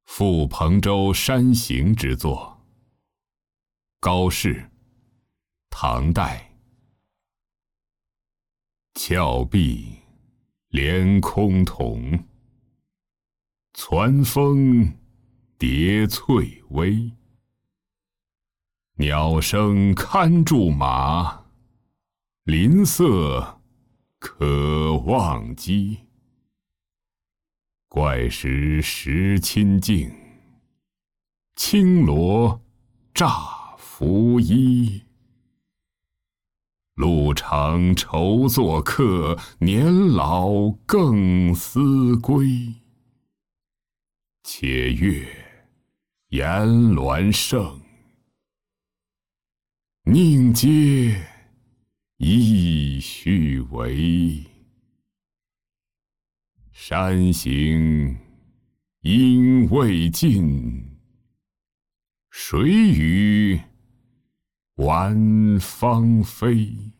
赴彭州山行之作。高适，唐代。峭壁连空桐，攒风叠翠微。鸟声堪住马，林色可忘机。怪石识亲近，青罗乍拂衣。路长愁作客，年老更思归。且阅阎鸾胜，宁接亦须为。山行应未尽，水与晚芳菲。